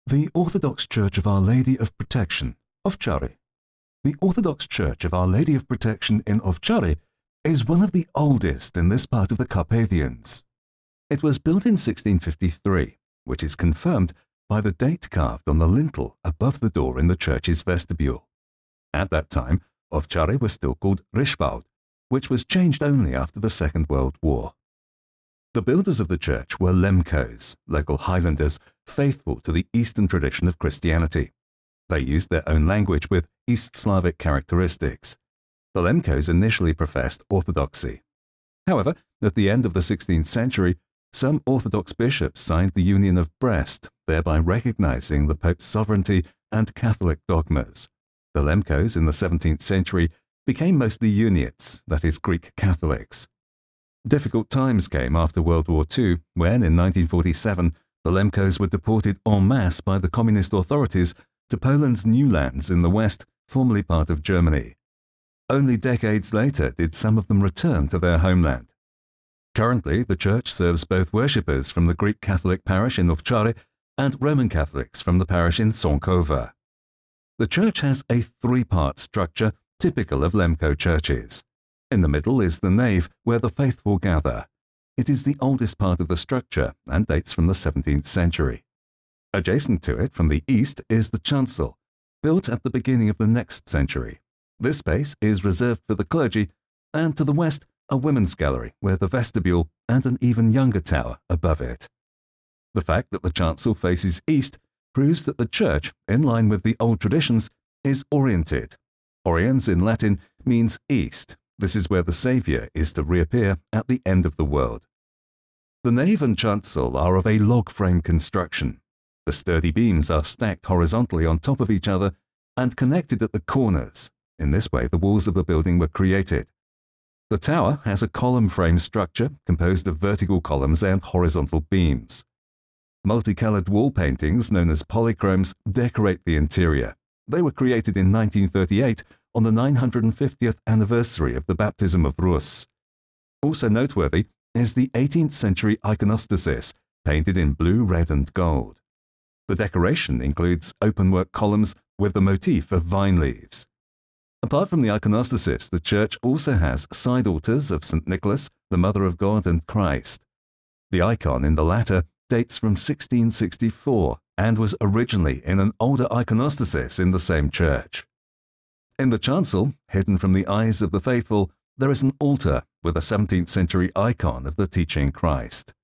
The Orthodox Church of Our Lady of Protection, Ovčary. The Orthodox Church of Our Lady of Protection in Ovčary is one of the oldest in this part of the Carpathians. It was built in 1653, which is confirmed by the date carved on the lintel above the door in the church's vestibule. At that time, Ovčary was still called Ryszwałd, which was changed only after the Second World War. The builders of the church were Lemkos, local Highlanders, faithful to the Eastern tradition of Christianity. They used their own language with East Slavic characteristics. The Lemkos initially professed Orthodoxy. However, at the end of the 16th century, some Orthodox bishops signed the Union of Brest, thereby recognizing the Pope's sovereignty and Catholic dogmas. The Lemkos in the 17th century became mostly Uniates, that is, Greek Catholics. Difficult times came after World War II, when, in 1947, the Lemkos were deported en masse by the communist authorities to Poland's new lands in the west, formerly part of Germany. Only decades later did some of them return to their homeland. Currently, the church serves both worshippers from the Greek Catholic parish in Ovčary and Roman Catholics from the parish in Sąkowa. The church has a three-part structure typical of Lemko churches. In the middle is the nave, where the faithful gather. It is the oldest part of the structure and dates from the 17th century. Adjacent to it from the east is the chancel, built at the beginning of the next century. This space is reserved for the clergy, and to the west a women's gallery with a vestibule and an even younger tower above it. The fact that the chancel faces east proves that the church, in line with the old traditions, is oriented. Oriens in Latin means east. This is where the Saviour is to reappear at the end of the world. The nave and chancel are of a log frame construction. The sturdy beams are stacked horizontally on top of each other and connected at the corners. In this way, the walls of the building were created. The tower has a column frame structure composed of vertical columns and horizontal beams. Multicolored wall paintings, known as polychromes, decorate the interior. They were created in 1938 on the 950th anniversary of the baptism of Rus. Also noteworthy is the 18th century iconostasis, painted in blue, red and gold. The decoration includes openwork columns with the motif of vine leaves. Apart from the iconostasis, the church also has side altars of St. Nicholas, the Mother of God and Christ. The icon in the latter dates from 1664 and was originally in an older iconostasis in the same church. In the chancel, hidden from the eyes of the faithful, there is an altar with a 17th century icon of the teaching Christ.